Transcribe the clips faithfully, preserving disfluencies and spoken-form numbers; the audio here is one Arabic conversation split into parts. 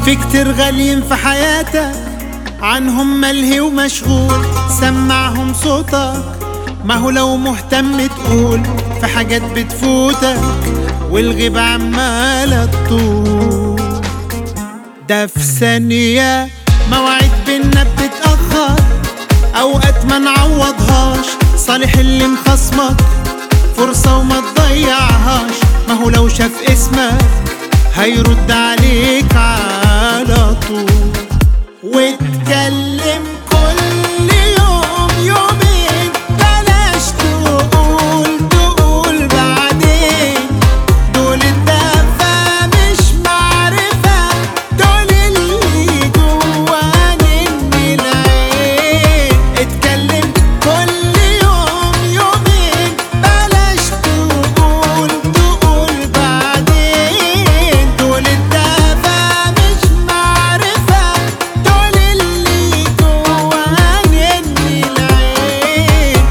في كتير غاليين في حياتك عنهم ملهي ومشغول، سمعهم صوتك ما هو لو مهتم تقول في حاجات بتفوتك والغيبة عمالة تطول. ده في ثانية مواعيد بينا بتتأخر، أوقات ما نعوضهاش، صالح اللي مخصمك فرصة وما تضيعهاش، ما هو لو شاف اسمك هيرد عليك على طول. واتكلم كل يوم يومين، بلاش تقول تقول بعدين، دول الدفا مش معرفة، دول اللي جوانين العين. اتكلم كل يوم يومين، بلاش تقول تقول بعدين، دول الدفا مش معرفة، دول اللي جوانين العين.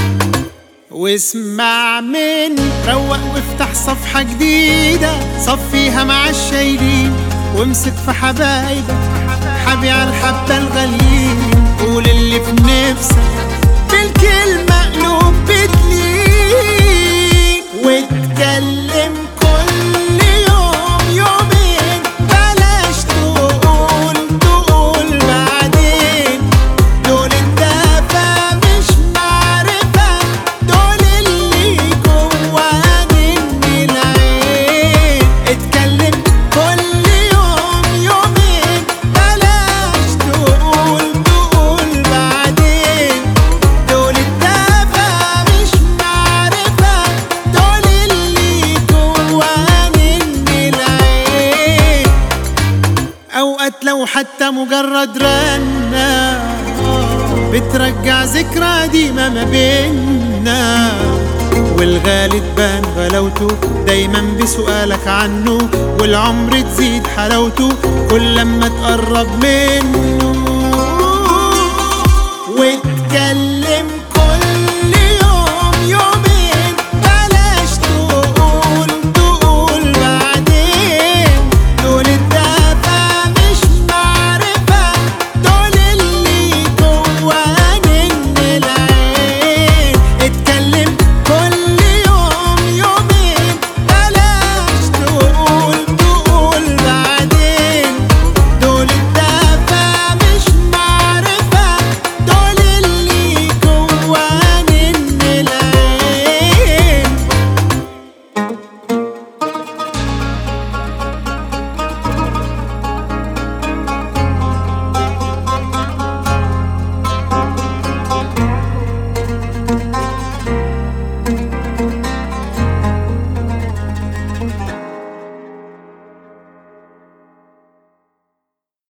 واسمع مني، روق وافتح صفحة جديدة، صفيها مع الشايلين وامسك في حبايبك، حبي على الحبة الغاليين، قول اللي في نفسك بالكلمة قلوب بتلين. واتكلم كل يوم يومين، بلاش تقول تقول بعدين، دول الدفا مش معرفة، دول اللي جوانين العين. اتكلم كل يوم يومين، بلاش تقول تقول بعدين، دول الدفا مش معرفة، دول اللي جوانين العين. أوقات لو حتى مجرد رنة بترجع ذكرى قديمة ما بينا، والغالي تبان غلاوته دايما بسؤالك عنه، والعمر تزيد حلاوته كل لما تقرب منه. واتكلم